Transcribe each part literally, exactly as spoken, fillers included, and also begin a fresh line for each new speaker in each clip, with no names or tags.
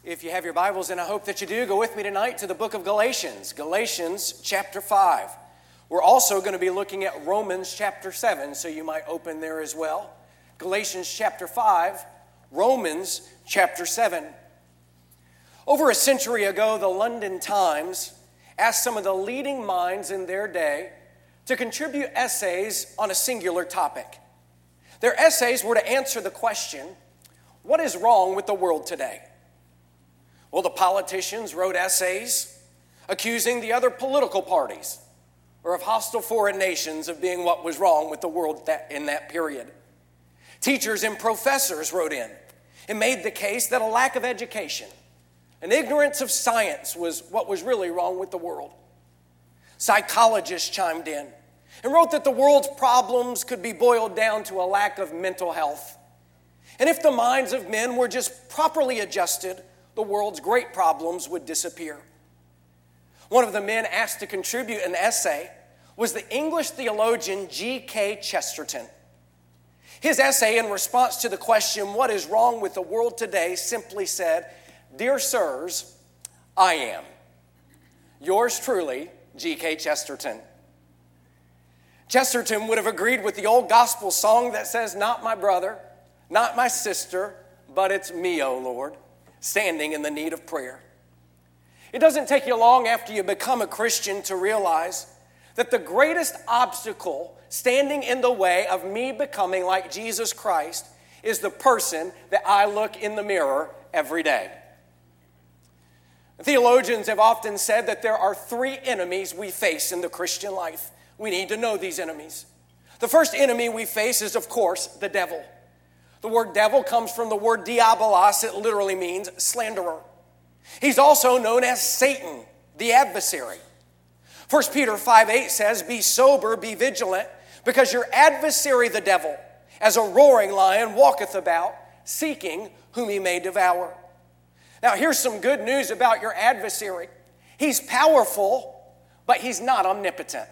If you have your Bibles, and I hope that you do, go with me tonight to the book of Galatians, Galatians chapter five. We're also going to be looking at Romans chapter seven, so you might open there as well. Galatians chapter five, Romans chapter seven. Over a century ago, the London Times asked some of the leading minds in their day to contribute essays on a singular topic. Their essays were to answer the question, what is wrong with the world today? Well, the politicians wrote essays accusing the other political parties or of hostile foreign nations of being what was wrong with the world that, in that period. Teachers and professors wrote in and made the case that a lack of education, an ignorance of science was what was really wrong with the world. Psychologists chimed in and wrote that the world's problems could be boiled down to a lack of mental health. And if the minds of men were just properly adjusted, the world's great problems would disappear. One of the men asked to contribute an essay was the English theologian G K Chesterton. His essay in response to the question, what is wrong with the world today, simply said, Dear sirs, I am. Yours truly, G K Chesterton. Chesterton would have agreed with the old gospel song that says, not my brother, not my sister, but it's me, O Lord, standing in the need of prayer. It doesn't take you long after you become a Christian to realize that the greatest obstacle standing in the way of me becoming like Jesus Christ is the person that I look in the mirror every day. Theologians have often said that there are three enemies we face in the Christian life. We need to know these enemies. The first enemy we face is, of course, the devil. The word devil comes from the word diabolos. It literally means slanderer. He's also known as Satan, the adversary. First Peter five eight says, Be sober, be vigilant, because your adversary, the devil, as a roaring lion, walketh about, seeking whom he may devour. Now, here's some good news about your adversary. He's powerful, but he's not omnipotent.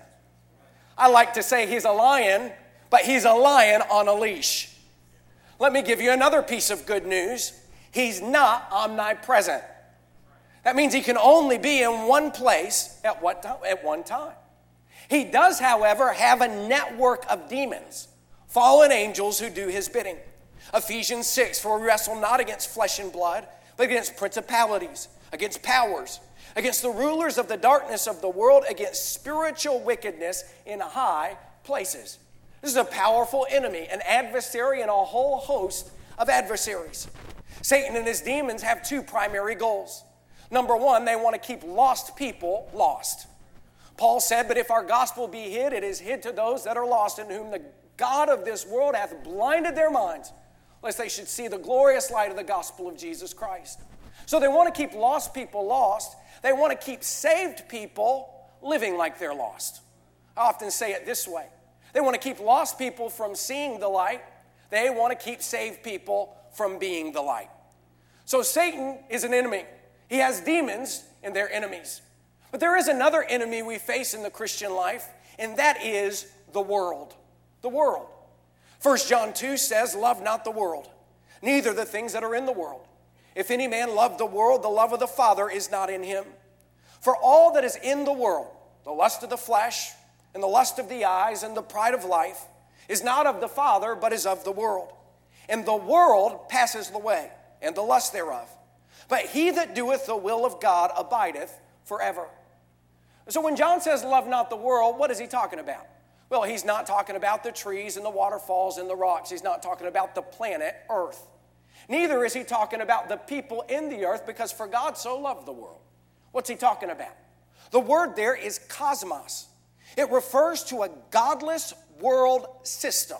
I like to say he's a lion, but he's a lion on a leash. Let me give you another piece of good news. He's not omnipresent. That means he can only be in one place at what time, at one time. He does, however, have a network of demons, fallen angels who do his bidding. Ephesians six, for we wrestle not against flesh and blood, but against principalities, against powers, against the rulers of the darkness of the world, against spiritual wickedness in high places. This is a powerful enemy, an adversary, and a whole host of adversaries. Satan and his demons have two primary goals. Number one, they want to keep lost people lost. Paul said, but if our gospel be hid, it is hid to those that are lost, in whom the God of this world hath blinded their minds, lest they should see the glorious light of the gospel of Jesus Christ. So they want to keep lost people lost. They want to keep saved people living like they're lost. I often say it this way. They want to keep lost people from seeing the light. They want to keep saved people from being the light. So Satan is an enemy. He has demons, and they're enemies. But there is another enemy we face in the Christian life, and that is the world. The world. First John two says, Love not the world, neither the things that are in the world. If any man love the world, the love of the Father is not in him. For all that is in the world, the lust of the flesh, and the lust of the eyes, and the pride of life, is not of the Father, but is of the world. And the world passes away, and the lust thereof. But he that doeth the will of God abideth forever. So when John says, love not the world, what is he talking about? Well, he's not talking about the trees and the waterfalls and the rocks. He's not talking about the planet Earth. Neither is he talking about the people in the earth, because for God so loved the world. What's he talking about? The word there is cosmos. It refers to a godless world system.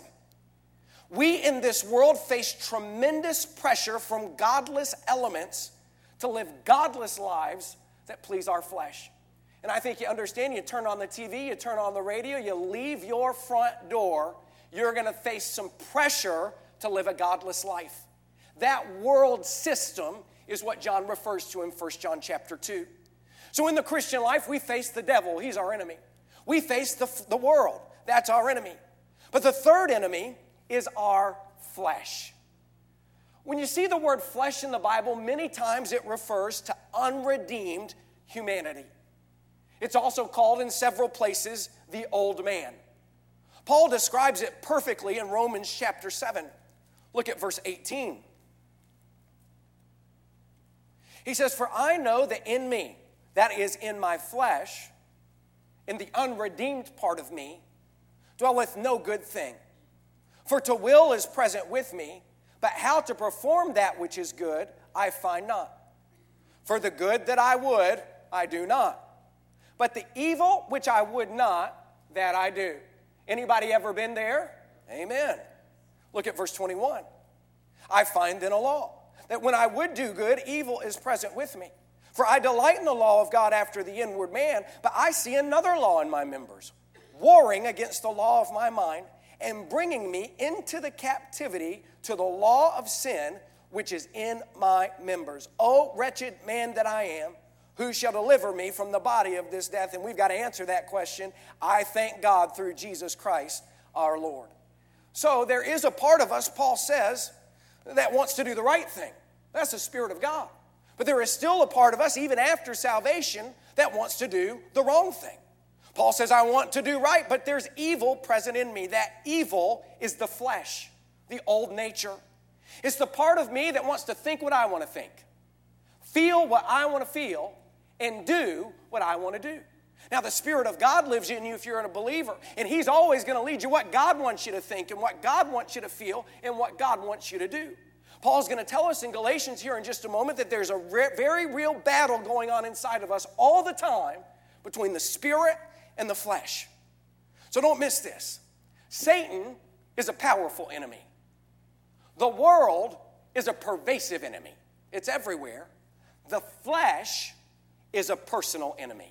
We in this world face tremendous pressure from godless elements to live godless lives that please our flesh. And I think you understand, you turn on the T V, you turn on the radio, you leave your front door, you're going to face some pressure to live a godless life. That world system is what John refers to in First John chapter two. So in the Christian life, we face the devil. He's our enemy. We face the, the world. That's our enemy. But the third enemy is our flesh. When you see the word flesh in the Bible, many times it refers to unredeemed humanity. It's also called in several places the old man. Paul describes it perfectly in Romans chapter seven. Look at verse eighteen. He says, "For I know that in me, that is in my flesh, in the unredeemed part of me, dwelleth no good thing. For to will is present with me, but how to perform that which is good, I find not. For the good that I would, I do not. But the evil which I would not, that I do." Anybody ever been there? Amen. Look at verse twenty-one. "I find then a law, that when I would do good, evil is present with me. For I delight in the law of God after the inward man, but I see another law in my members, warring against the law of my mind, and bringing me into the captivity to the law of sin, which is in my members. O wretched man that I am, who shall deliver me from the body of this death?" And we've got to answer that question. I thank God through Jesus Christ our Lord. So there is a part of us, Paul says, that wants to do the right thing. That's the Spirit of God. But there is still a part of us, even after salvation, that wants to do the wrong thing. Paul says, I want to do right, but there's evil present in me. That evil is the flesh, the old nature. It's the part of me that wants to think what I want to think, feel what I want to feel, and do what I want to do. Now, the Spirit of God lives in you if you're a believer, and He's always going to lead you what God wants you to think and what God wants you to feel and what God wants you to do. Paul's going to tell us in Galatians here in just a moment that there's a re- very real battle going on inside of us all the time between the Spirit and the flesh. So don't miss this. Satan is a powerful enemy. The world is a pervasive enemy. It's everywhere. The flesh is a personal enemy.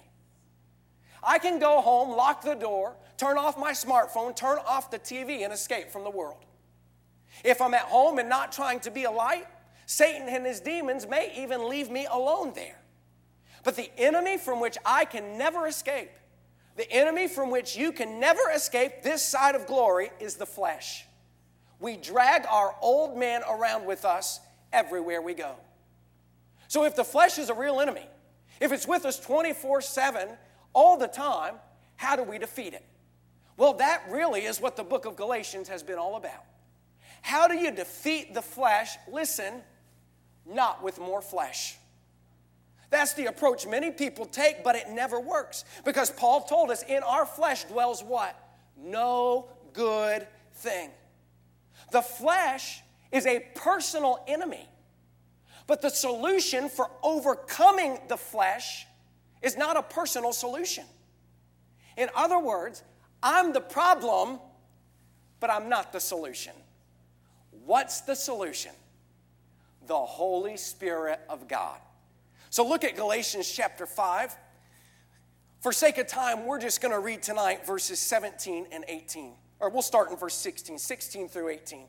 I can go home, lock the door, turn off my smartphone, turn off the T V, and escape from the world. If I'm at home and not trying to be a light, Satan and his demons may even leave me alone there. But the enemy from which I can never escape, the enemy from which you can never escape this side of glory, is the flesh. We drag our old man around with us everywhere we go. So if the flesh is a real enemy, if it's with us twenty-four seven all the time, how do we defeat it? Well, that really is what the book of Galatians has been all about. How do you defeat the flesh? Listen, not with more flesh. That's the approach many people take, but it never works. Because Paul told us in our flesh dwells what? No good thing. The flesh is a personal enemy. But the solution for overcoming the flesh is not a personal solution. In other words, I'm the problem, but I'm not the solution. What's the solution? The Holy Spirit of God. So look at Galatians chapter five. For sake of time, we're just going to read tonight verses seventeen and eighteen. Or we'll start in verse sixteen, sixteen through eighteen.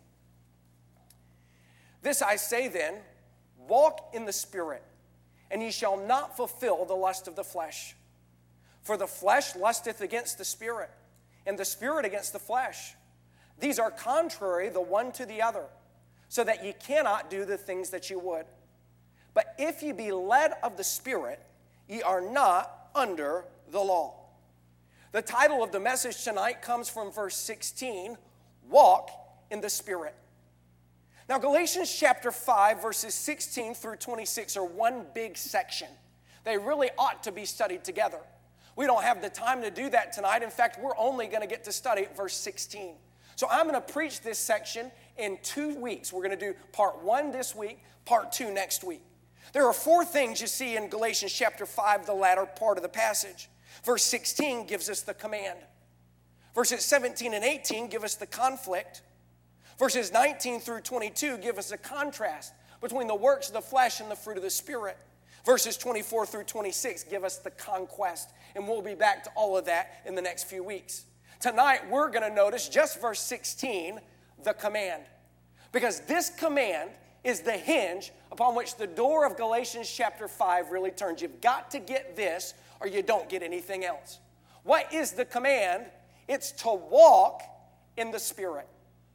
This I say then, walk in the Spirit, and ye shall not fulfill the lust of the flesh. For the flesh lusteth against the Spirit, and the Spirit against the flesh. These are contrary the one to the other, so that ye cannot do the things that ye would. But if ye be led of the Spirit, ye are not under the law. The title of the message tonight comes from verse sixteen, walk in the Spirit. Now, Galatians chapter five, verses sixteen through twenty-six are one big section. They really ought to be studied together. We don't have the time to do that tonight. In fact, we're only going to get to study verse sixteen. So I'm going to preach this section in two weeks. We're going to do part one this week, part two next week. There are four things you see in Galatians chapter five, the latter part of the passage. Verse sixteen gives us the command. Verses seventeen and eighteen give us the conflict. Verses nineteen through twenty-two give us a contrast between the works of the flesh and the fruit of the Spirit. Verses twenty-four through twenty-six give us the conquest. And we'll be back to all of that in the next few weeks. Tonight, we're going to notice just verse sixteen, the command. Because this command is the hinge upon which the door of Galatians chapter five really turns. You've got to get this or you don't get anything else. What is the command? It's to walk in the Spirit.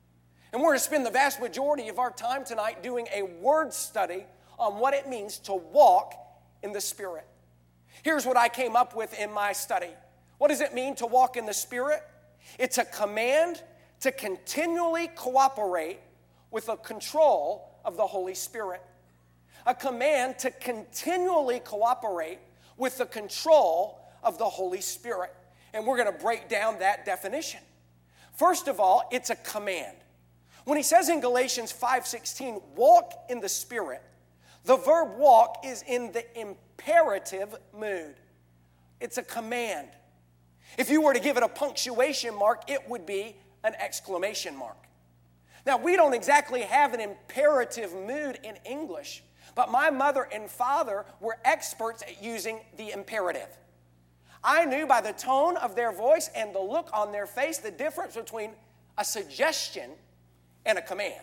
And we're going to spend the vast majority of our time tonight doing a word study on what it means to walk in the Spirit. Here's what I came up with in my study. What does it mean to walk in the Spirit? It's a command to continually cooperate with the control of the Holy Spirit. A command to continually cooperate with the control of the Holy Spirit. And we're going to break down that definition. First of all, it's a command. When he says in Galatians five sixteen, walk in the Spirit, the verb walk is in the imperative mood. It's a command. If you were to give it a punctuation mark, it would be an exclamation mark. Now, we don't exactly have an imperative mood in English, but my mother and father were experts at using the imperative. I knew by the tone of their voice and the look on their face the difference between a suggestion and a command.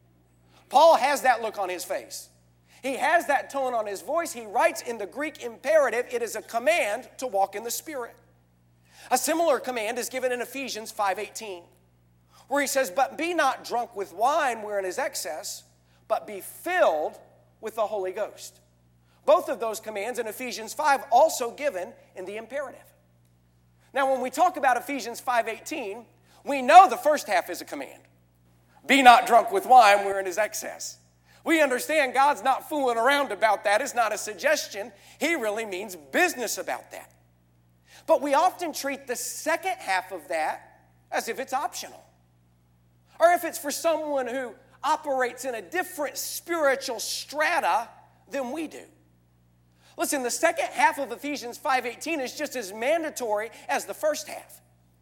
Paul has that look on his face. He has that tone on his voice. He writes in the Greek imperative, it is a command to walk in the Spirit. A similar command is given in Ephesians five eighteen, where he says, but be not drunk with wine wherein is excess, but be filled with the Holy Ghost. Both of those commands in Ephesians five also given in the imperative. Now, when we talk about Ephesians five eighteen, we know the first half is a command. Be not drunk with wine wherein is excess. We understand God's not fooling around about that. It's not a suggestion. He really means business about that. But we often treat the second half of that as if it's optional. Or if it's for someone who operates in a different spiritual strata than we do. Listen, the second half of Ephesians five eighteen is just as mandatory as the first half.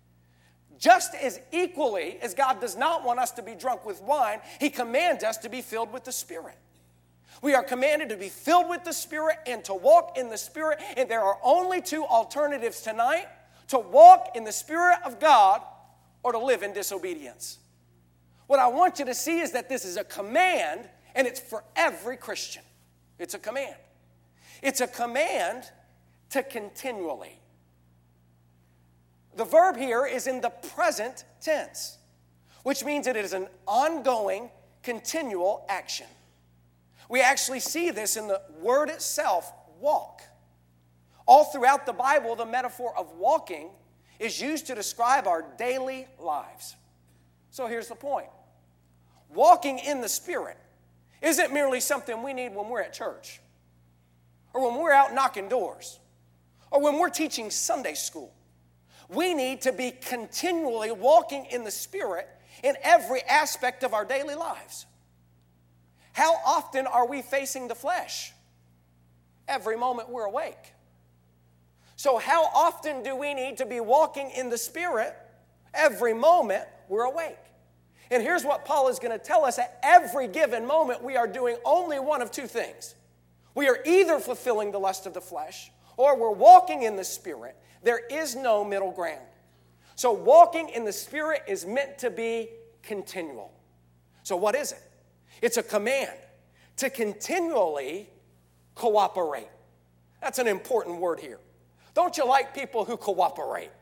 Just as equally as God does not want us to be drunk with wine, He commands us to be filled with the Spirit. We are commanded to be filled with the Spirit and to walk in the Spirit. And there are only two alternatives tonight: to walk in the Spirit of God or to live in disobedience. What I want you to see is that this is a command, and it's for every Christian. It's a command. It's a command to continually. The verb here is in the present tense, which means it is an ongoing, continual action. We actually see this in the word itself, walk. All throughout the Bible, the metaphor of walking is used to describe our daily lives. So here's the point. Walking in the Spirit isn't merely something we need when we're at church, or when we're out knocking doors, or when we're teaching Sunday school. We need to be continually walking in the Spirit in every aspect of our daily lives. How often are we facing the flesh? Every moment we're awake. So how often do we need to be walking in the Spirit? Every moment we're awake. And here's what Paul is going to tell us. At every given moment, we are doing only one of two things. We are either fulfilling the lust of the flesh, or we're walking in the Spirit. There is no middle ground. So walking in the Spirit is meant to be continual. So what is it? It's a command to continually cooperate. That's an important word here. Don't you like people who cooperate?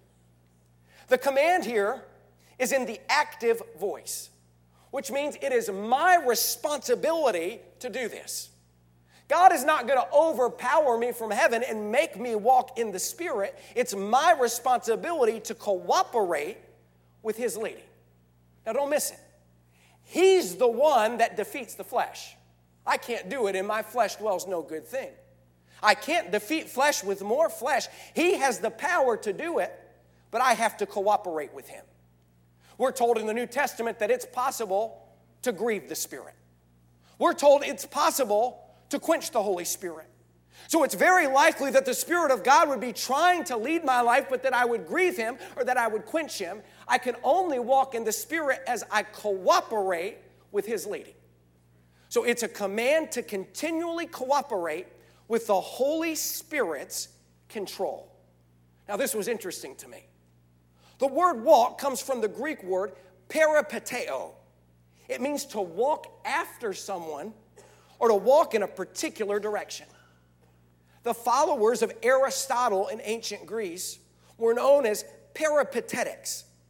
The command here is in the active voice, which means it is my responsibility to do this. God is not going to overpower me from heaven and make me walk in the Spirit. It's my responsibility to cooperate with His leading. Now don't miss it. He's the one that defeats the flesh. I can't do it. In my flesh dwells no good thing. I can't defeat flesh with more flesh. He has the power to do it, but I have to cooperate with Him. We're told in the New Testament that it's possible to grieve the Spirit. We're told it's possible to quench the Holy Spirit. So it's very likely that the Spirit of God would be trying to lead my life, but that I would grieve Him or that I would quench Him. I can only walk in the Spirit as I cooperate with His leading. So it's a command to continually cooperate with the Holy Spirit's control. Now this was interesting to me. The word walk comes from the Greek word peripateo. It means to walk after someone or to walk in a particular direction. The followers of Aristotle in ancient Greece were known as peripatetics.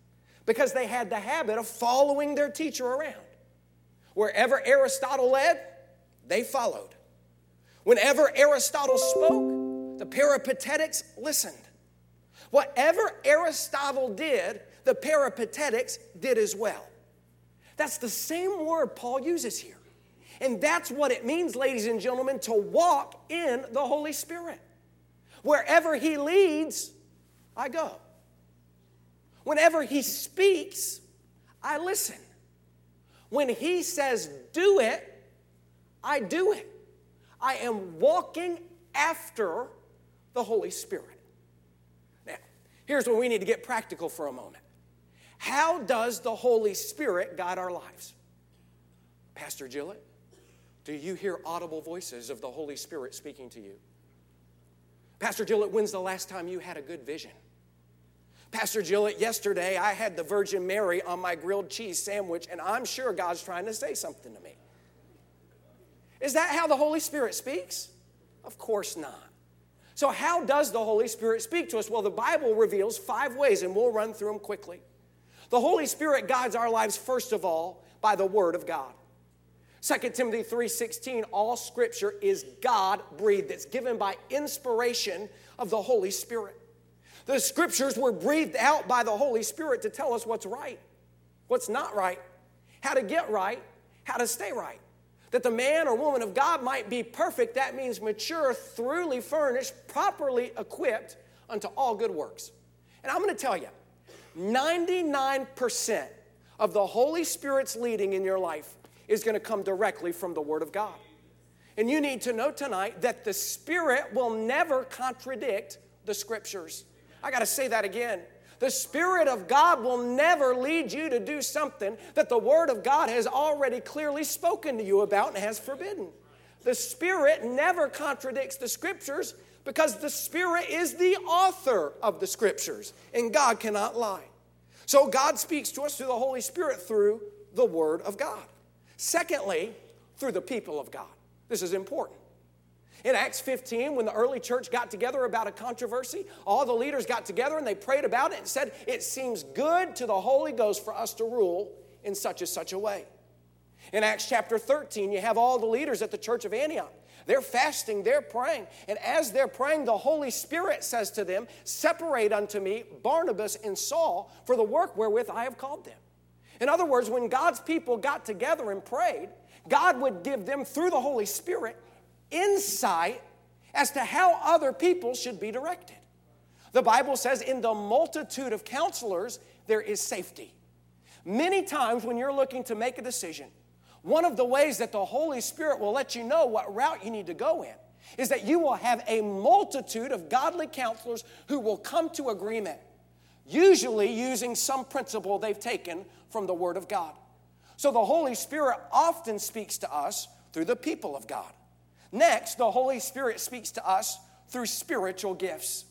because they had the habit of following their teacher around. Wherever Aristotle led, they followed. Whenever Aristotle spoke, the Peripatetics listened. Whatever Aristotle did, the Peripatetics did as well. That's the same word Paul uses here. And that's what it means, ladies and gentlemen, to walk in the Holy Spirit. Wherever he leads, I go. Whenever he speaks, I listen. When he says do it, I do it. I am walking after the Holy Spirit. Now, here's where we need to get practical for a moment. How does the Holy Spirit guide our lives? Pastor Gillett, do you hear audible voices of the Holy Spirit speaking to you? Pastor Gillett, when's the last time you had a good vision? Pastor Gillett, yesterday I had the Virgin Mary on my grilled cheese sandwich, and I'm sure God's trying to say something to me. Is that how the Holy Spirit speaks? Of course not. So how does the Holy Spirit speak to us? Well, the Bible reveals five ways, and we'll run through them quickly. The Holy Spirit guides our lives, first of all, by the Word of God. Second Timothy three sixteen, all Scripture is God-breathed. It's given by inspiration of the Holy Spirit. The Scriptures were breathed out by the Holy Spirit to tell us what's right, what's not right, how to get right, how to stay right. That the man or woman of God might be perfect, that means mature, thoroughly furnished, properly equipped unto all good works. And I'm going to tell you, ninety-nine percent of the Holy Spirit's leading in your life is going to come directly from the Word of God. And you need to know tonight that the Spirit will never contradict the Scriptures. I got to say that again. The Spirit of God will never lead you to do something that the Word of God has already clearly spoken to you about and has forbidden. The Spirit never contradicts the Scriptures because the Spirit is the author of the Scriptures, and God cannot lie. So God speaks to us through the Holy Spirit through the Word of God. Secondly, through the people of God. This is important. In Acts fifteen, when the early church got together about a controversy, all the leaders got together and they prayed about it and said, it seems good to the Holy Ghost for us to rule in such and such a way. In Acts chapter thirteen, you have all the leaders at the church of Antioch. They're fasting, they're praying. And as they're praying, the Holy Spirit says to them, separate unto me Barnabas and Saul for the work wherewith I have called them. In other words, when God's people got together and prayed, God would give them, through the Holy Spirit, insight as to how other people should be directed. The Bible says, in the multitude of counselors, there is safety. Many times when you're looking to make a decision, one of the ways that the Holy Spirit will let you know what route you need to go in is that you will have a multitude of godly counselors who will come to agreement, usually using some principle they've taken from the Word of God. So the Holy Spirit often speaks to us through the people of God. Next, the Holy Spirit speaks to us through spiritual gifts.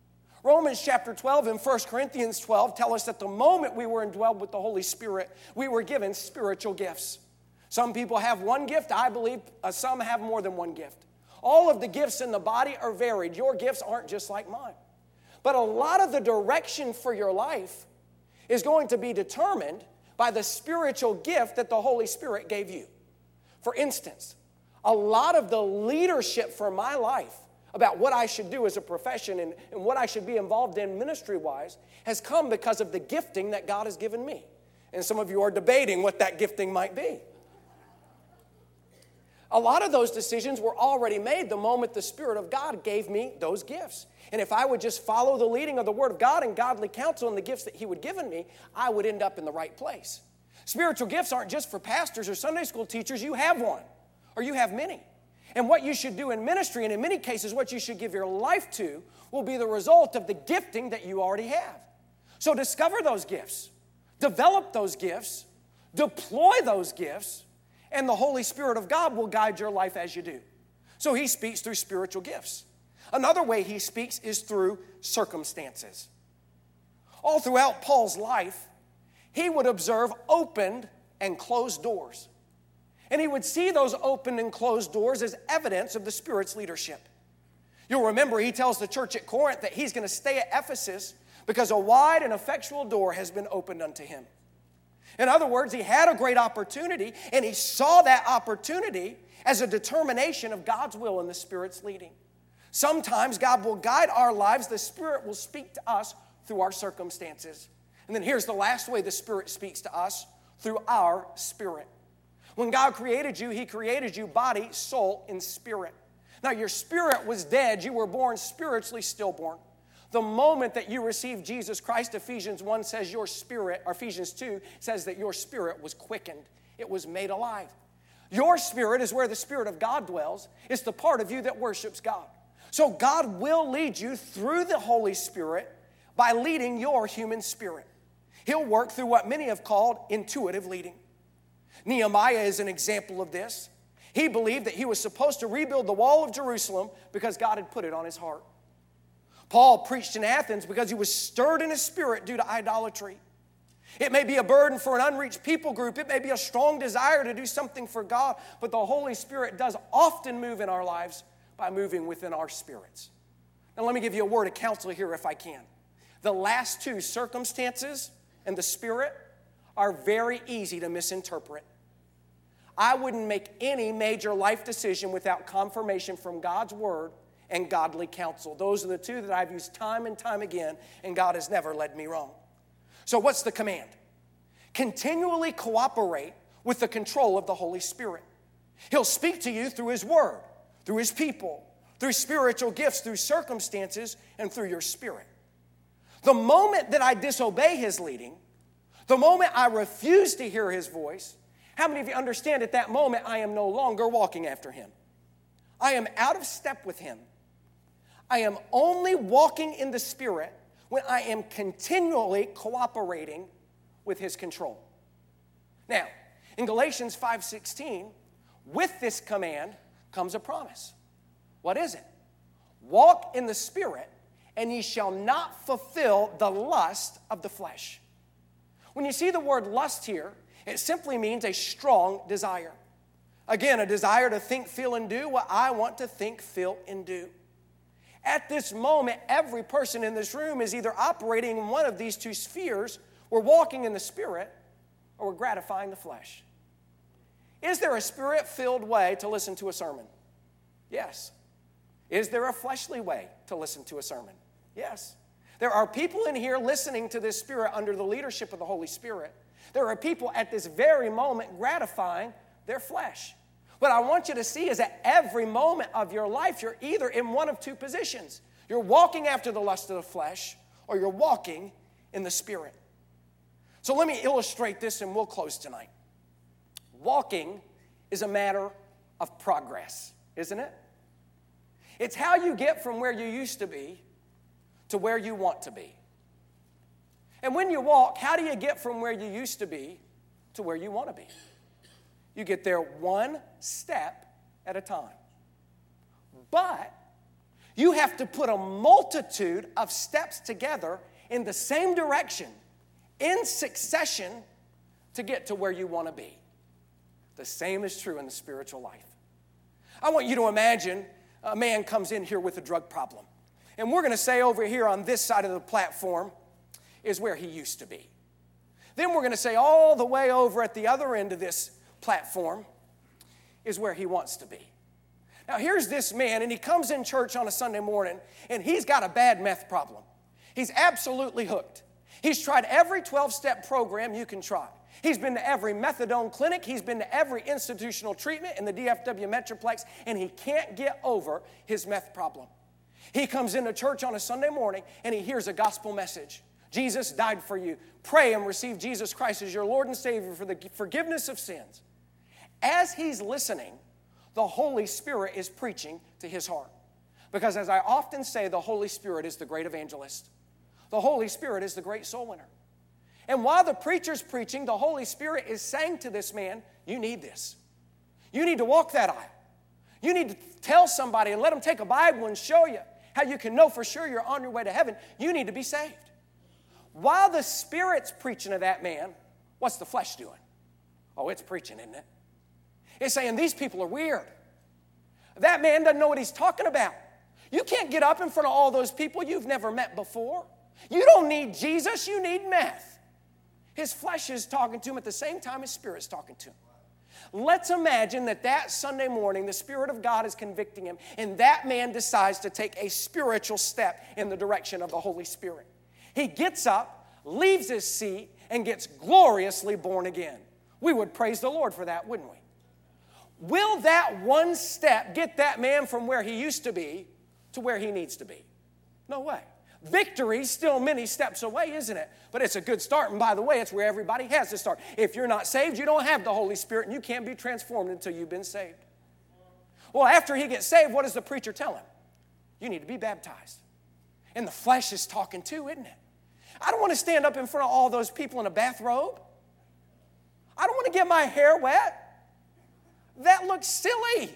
Romans chapter twelve and First Corinthians twelve tell us that the moment we were indwelled with the Holy Spirit, we were given spiritual gifts. Some people have one gift. I believe uh, some have more than one gift. All of the gifts in the body are varied. Your gifts aren't just like mine. But a lot of the direction for your life is going to be determined by the spiritual gift that the Holy Spirit gave you. For instance, a lot of the leadership for my life about what I should do as a profession and, and what I should be involved in ministry-wise has come because of the gifting that God has given me. And some of you are debating what that gifting might be. A lot of those decisions were already made the moment the Spirit of God gave me those gifts. And if I would just follow the leading of the Word of God and godly counsel and the gifts that He would given me, I would end up in the right place. Spiritual gifts aren't just for pastors or Sunday school teachers. You have one, or you have many. And what you should do in ministry, and in many cases what you should give your life to, will be the result of the gifting that you already have. So discover those gifts, develop those gifts, deploy those gifts, and the Holy Spirit of God will guide your life as you do. So He speaks through spiritual gifts. Another way He speaks is through circumstances. All throughout Paul's life, he would observe opened and closed doors. And he would see those opened and closed doors as evidence of the Spirit's leadership. You'll remember he tells the church at Corinth that he's going to stay at Ephesus because a wide and effectual door has been opened unto him. In other words, he had a great opportunity, and he saw that opportunity as a determination of God's will and the Spirit's leading. Sometimes God will guide our lives. The Spirit will speak to us through our circumstances. And then here's the last way the Spirit speaks to us, through our spirit. When God created you, He created you body, soul, and spirit. Now, your spirit was dead. You were born spiritually stillborn. The moment that you received Jesus Christ, Ephesians one says your spirit, or Ephesians two says that your spirit was quickened. It was made alive. Your spirit is where the Spirit of God dwells. It's the part of you that worships God. So God will lead you through the Holy Spirit by leading your human spirit. He'll work through what many have called intuitive leading. Nehemiah is an example of this. He believed that he was supposed to rebuild the wall of Jerusalem because God had put it on his heart. Paul preached in Athens because he was stirred in his spirit due to idolatry. It may be a burden for an unreached people group. It may be a strong desire to do something for God, but the Holy Spirit does often move in our lives by moving within our spirits. Now let me give you a word of counsel here if I can. The last two, circumstances and the Spirit, are very easy to misinterpret. I wouldn't make any major life decision without confirmation from God's Word and godly counsel. Those are the two that I've used time and time again, and God has never led me wrong. So what's the command? Continually cooperate with the control of the Holy Spirit. He'll speak to you through His Word, through His people, through spiritual gifts, through circumstances, and through your spirit. The moment that I disobey His leading, the moment I refuse to hear His voice, how many of you understand at that moment I am no longer walking after Him? I am out of step with Him. I am only walking in the Spirit when I am continually cooperating with His control. Now, in Galatians five sixteen, with this command comes a promise. What is it? Walk in the Spirit, and ye shall not fulfill the lust of the flesh. When you see the word lust here, it simply means a strong desire. Again, a desire to think, feel, and do what I want to think, feel, and do. At this moment, every person in this room is either operating in one of these two spheres. We're walking in the Spirit, or we're gratifying the flesh. Is there a Spirit-filled way to listen to a sermon? Yes. Is there a fleshly way to listen to a sermon? Yes. There are people in here listening to this Spirit under the leadership of the Holy Spirit. There are people at this very moment gratifying their flesh. What I want you to see is that every moment of your life, you're either in one of two positions. You're walking after the lust of the flesh, or you're walking in the Spirit. So let me illustrate this, and we'll close tonight. Walking is a matter of progress, isn't it? It's how you get from where you used to be to where you want to be. And when you walk, how do you get from where you used to be to where you want to be? You get there one step at a time. But you have to put a multitude of steps together in the same direction, in succession, to get to where you want to be. The same is true in the spiritual life. I want you to imagine a man comes in here with a drug problem. And we're going to say over here on this side of the platform is where he used to be. Then we're going to say all the way over at the other end of this platform is where he wants to be. Now here's this man, and he comes in church on a Sunday morning, and he's got a bad meth problem. He's absolutely hooked. He's tried every twelve-step program you can try. He's been to every methadone clinic. He's been to every institutional treatment in the D F W Metroplex, and he can't get over his meth problem. He comes into church on a Sunday morning, and he hears a gospel message. Jesus died for you. Pray and receive Jesus Christ as your Lord and Savior for the forgiveness of sins. As he's listening, the Holy Spirit is preaching to his heart. Because as I often say, the Holy Spirit is the great evangelist. The Holy Spirit is the great soul winner. And while the preacher's preaching, the Holy Spirit is saying to this man, you need this. You need to walk that aisle. You need to tell somebody and let them take a Bible and show you how you can know for sure you're on your way to heaven. You need to be saved. While the Spirit's preaching to that man, what's the flesh doing? Oh, it's preaching, isn't it? It's saying these people are weird. That man doesn't know what he's talking about. You can't get up in front of all those people you've never met before. You don't need Jesus, you need meth. His flesh is talking to him at the same time his spirit's talking to him. Let's imagine that that Sunday morning the Spirit of God is convicting him, and that man decides to take a spiritual step in the direction of the Holy Spirit. He gets up, leaves his seat, and gets gloriously born again. We would praise the Lord for that, wouldn't we? Will that one step get that man from where he used to be to where he needs to be? No way. Victory's still many steps away, isn't it? But it's a good start, and by the way, it's where everybody has to start. If you're not saved, you don't have the Holy Spirit, and you can't be transformed until you've been saved. Well, after he gets saved, what does the preacher tell him? You need to be baptized. And the flesh is talking too, isn't it? I don't want to stand up in front of all those people in a bathrobe. I don't want to get my hair wet. That looks silly.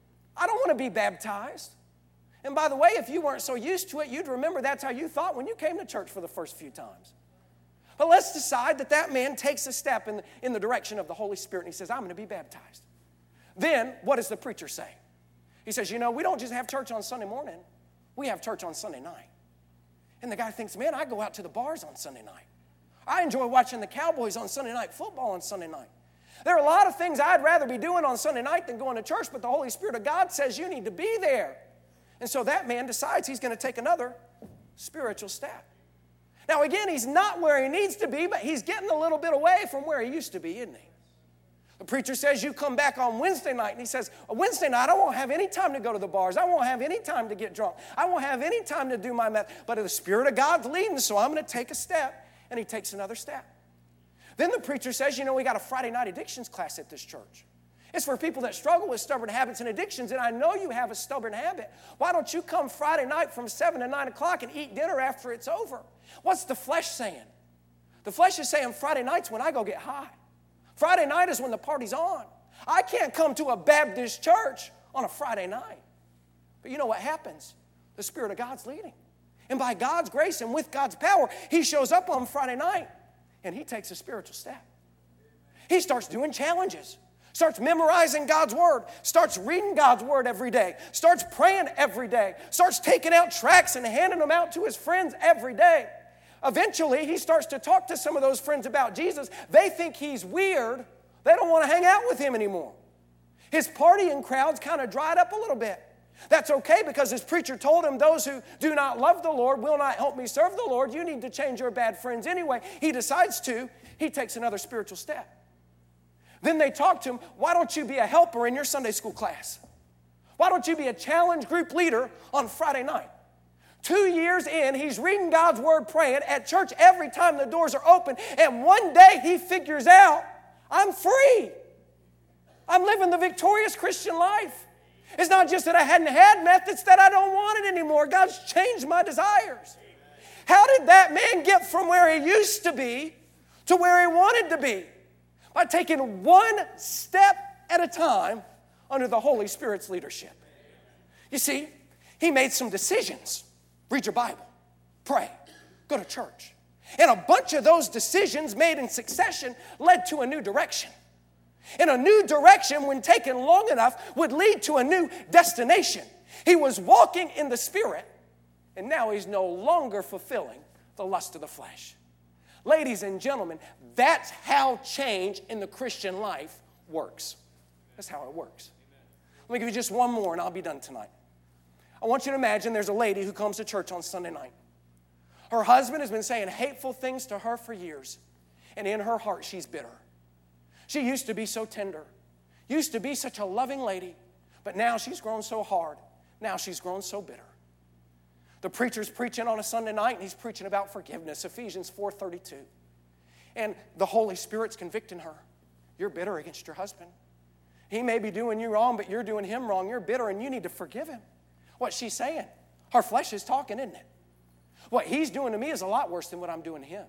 I don't want to be baptized. And by the way, if you weren't so used to it, you'd remember that's how you thought when you came to church for the first few times. But let's decide that that man takes a step in the, in the direction of the Holy Spirit, and he says, I'm going to be baptized. Then, what does the preacher say? He says, you know, we don't just have church on Sunday morning. We have church on Sunday night. And the guy thinks, man, I go out to the bars on Sunday night. I enjoy watching the Cowboys on Sunday night, football on Sunday night. There are a lot of things I'd rather be doing on Sunday night than going to church, but the Holy Spirit of God says you need to be there. And so that man decides he's going to take another spiritual step. Now again, he's not where he needs to be, but he's getting a little bit away from where he used to be, isn't he? The preacher says you come back on Wednesday night, and he says, Wednesday night I won't have any time to go to the bars. I won't have any time to get drunk. I won't have any time to do my math. But the Spirit of God's leading, so I'm going to take a step. And he takes another step. Then the preacher says, you know, we got a Friday night addictions class at this church. It's for people that struggle with stubborn habits and addictions, and I know you have a stubborn habit. Why don't you come Friday night from seven to nine o'clock and eat dinner after it's over? What's the flesh saying? The flesh is saying Friday night's when I go get high. Friday night is when the party's on. I can't come to a Baptist church on a Friday night. But you know what happens? The Spirit of God's leading. And by God's grace and with God's power, he shows up on Friday night, and he takes a spiritual step. He starts doing challenges. Starts memorizing God's Word, starts reading God's Word every day, starts praying every day, starts taking out tracts and handing them out to his friends every day. Eventually, he starts to talk to some of those friends about Jesus. They think he's weird. They don't want to hang out with him anymore. His partying crowd's kind of dried up a little bit. That's okay because his preacher told him, those who do not love the Lord will not help me serve the Lord. You need to change your bad friends anyway. He decides to. He takes another spiritual step. Then they talk to him, why don't you be a helper in your Sunday school class? Why don't you be a challenge group leader on Friday night? Two years in, he's reading God's Word, praying at church every time the doors are open, and one day he figures out, I'm free. I'm living the victorious Christian life. It's not just that I hadn't had meth, it's that I don't want it anymore. God's changed my desires. How did that man get from where he used to be to where he wanted to be? By taking one step at a time under the Holy Spirit's leadership. You see, he made some decisions. Read your Bible, pray, go to church. And a bunch of those decisions made in succession led to a new direction. And a new direction, when taken long enough, would lead to a new destination. He was walking in the Spirit, and now he's no longer fulfilling the lust of the flesh. Ladies and gentlemen, that's how change in the Christian life works. That's how it works. Let me give you just one more, and I'll be done tonight. I want you to imagine there's a lady who comes to church on Sunday night. Her husband has been saying hateful things to her for years, and in her heart, she's bitter. She used to be so tender, used to be such a loving lady, but now she's grown so hard. Now she's grown so bitter. The preacher's preaching on a Sunday night, and he's preaching about forgiveness, Ephesians four thirty-two. And the Holy Spirit's convicting her. You're bitter against your husband. He may be doing you wrong, but you're doing him wrong. You're bitter, and you need to forgive him. What's she saying? Her flesh is talking, isn't it? What he's doing to me is a lot worse than what I'm doing to him.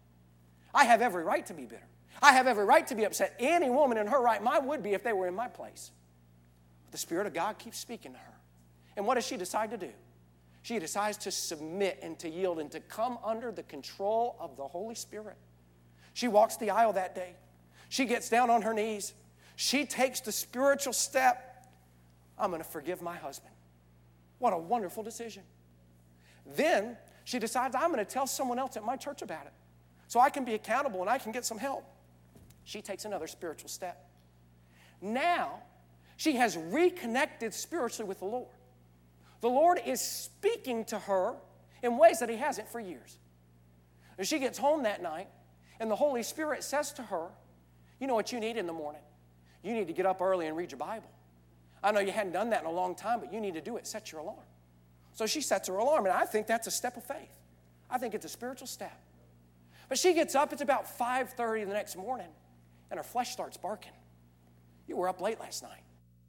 I have every right to be bitter. I have every right to be upset. Any woman in her right mind would be if they were in my place. But the Spirit of God keeps speaking to her. And what does she decide to do? She decides to submit and to yield and to come under the control of the Holy Spirit. She walks the aisle that day. She gets down on her knees. She takes the spiritual step. I'm going to forgive my husband. What a wonderful decision. Then she decides, I'm going to tell someone else at my church about it so I can be accountable and I can get some help. She takes another spiritual step. Now, she has reconnected spiritually with the Lord. The Lord is speaking to her in ways that he hasn't for years. And she gets home that night, and the Holy Spirit says to her, you know what you need in the morning? You need to get up early and read your Bible. I know you hadn't done that in a long time, but you need to do it. Set your alarm. So she sets her alarm, and I think that's a step of faith. I think it's a spiritual step. But she gets up, it's about five thirty the next morning, and her flesh starts barking. You were up late last night.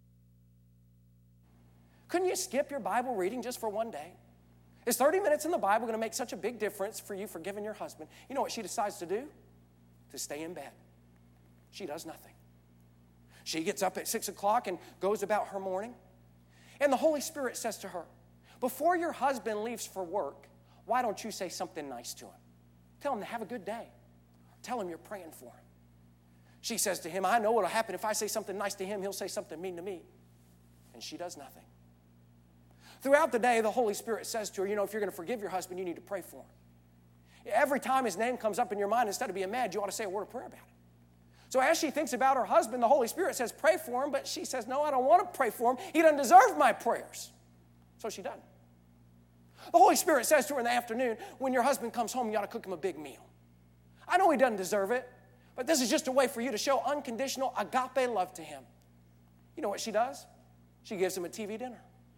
Couldn't you skip your Bible reading just for one day? Is thirty minutes in the Bible going to make such a big difference for you forgiving your husband? You know what she decides to do? To stay in bed. She does nothing. She gets up at six o'clock and goes about her morning. And the Holy Spirit says to her, before your husband leaves for work, why don't you say something nice to him? Tell him to have a good day. Tell him you're praying for him. She says to him, I know what will happen if I say something nice to him, he'll say something mean to me. And she does nothing. Throughout the day, the Holy Spirit says to her, you know, if you're going to forgive your husband, you need to pray for him. Every time his name comes up in your mind, instead of being mad, you ought to say a word of prayer about it. So as she thinks about her husband, the Holy Spirit says, pray for him, but she says, no, I don't want to pray for him. He doesn't deserve my prayers. So she doesn't. The Holy Spirit says to her in the afternoon, when your husband comes home, you ought to cook him a big meal. I know he doesn't deserve it, but this is just a way for you to show unconditional agape love to him. You know what she does? She gives him a T V dinner.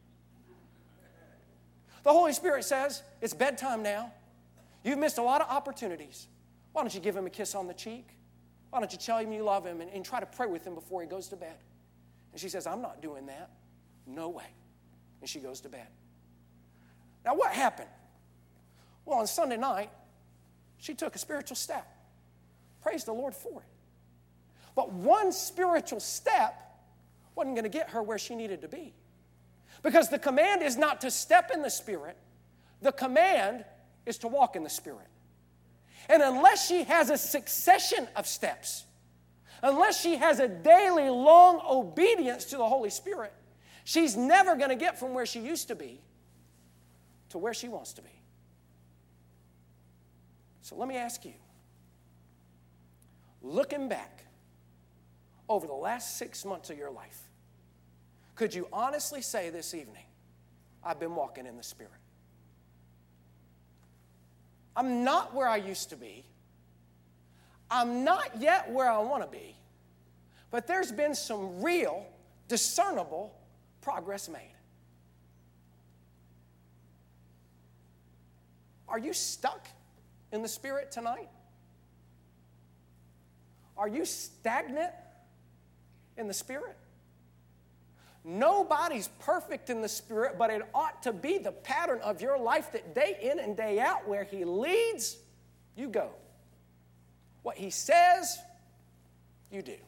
The Holy Spirit says, it's bedtime now. You've missed a lot of opportunities. Why don't you give him a kiss on the cheek? Why don't you tell him you love him and, and try to pray with him before he goes to bed? And she says, I'm not doing that. No way. And she goes to bed. Now what happened? Well, on Sunday night, she took a spiritual step. Praise the Lord for it. But one spiritual step wasn't going to get her where she needed to be. Because the command is not to step in the Spirit. The command is to walk in the Spirit. And unless she has a succession of steps, unless she has a daily long obedience to the Holy Spirit, she's never going to get from where she used to be to where she wants to be. So let me ask you, looking back over the last six months of your life, could you honestly say this evening, I've been walking in the Spirit? I'm not where I used to be. I'm not yet where I want to be. But there's been some real, discernible progress made. Are you stuck in the Spirit tonight? Are you stagnant in the Spirit? Nobody's perfect in the Spirit, but it ought to be the pattern of your life that day in and day out, where He leads, you go. What He says, you do.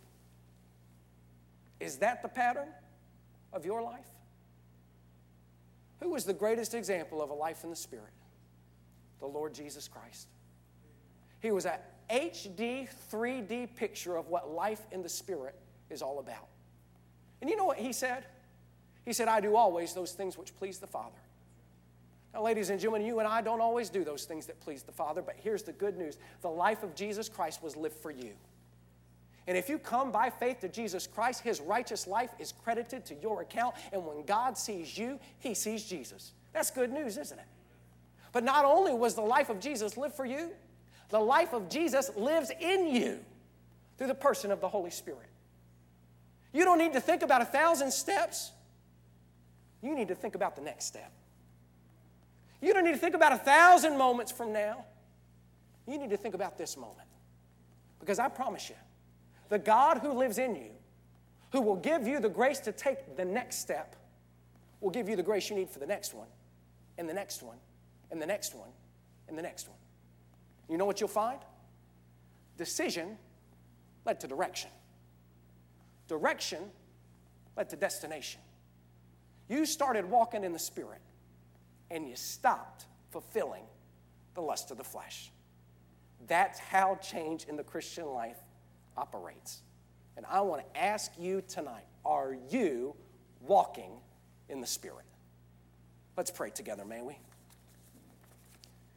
Is that the pattern of your life? Who was the greatest example of a life in the Spirit? The Lord Jesus Christ. He was an H D, three D picture of what life in the Spirit is all about. And you know what He said? He said, I do always those things which please the Father. Now, ladies and gentlemen, you and I don't always do those things that please the Father, but here's the good news. The life of Jesus Christ was lived for you. And if you come by faith to Jesus Christ, His righteous life is credited to your account, and when God sees you, He sees Jesus. That's good news, isn't it? But not only was the life of Jesus lived for you, the life of Jesus lives in you through the person of the Holy Spirit. You don't need to think about a thousand steps. You need to think about the next step. You don't need to think about a thousand moments from now. You need to think about this moment. Because I promise you, the God who lives in you, who will give you the grace to take the next step, will give you the grace you need for the next one, and the next one, and the next one, and the next one. You know what you'll find? Decision led to direction. Direction led to destination. You started walking in the Spirit, and you stopped fulfilling the lust of the flesh. That's how change in the Christian life operates. And I want to ask you tonight, are you walking in the Spirit? Let's pray together, may we?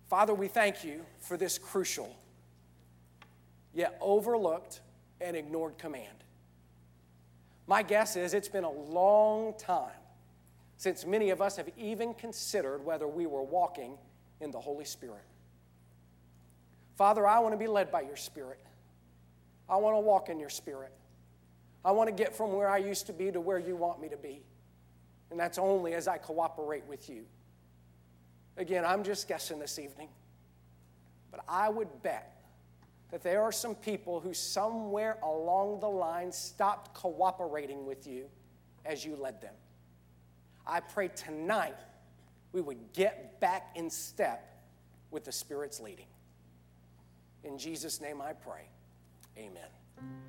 Father, we thank you for this crucial, yet overlooked and ignored command. My guess is it's been a long time since many of us have even considered whether we were walking in the Holy Spirit. Father, I want to be led by your Spirit. I want to walk in your Spirit. I want to get from where I used to be to where you want me to be. And that's only as I cooperate with you. Again, I'm just guessing this evening, but I would bet that there are some people who somewhere along the line stopped cooperating with you as you led them. I pray tonight we would get back in step with the Spirit's leading. In Jesus' name I pray, amen.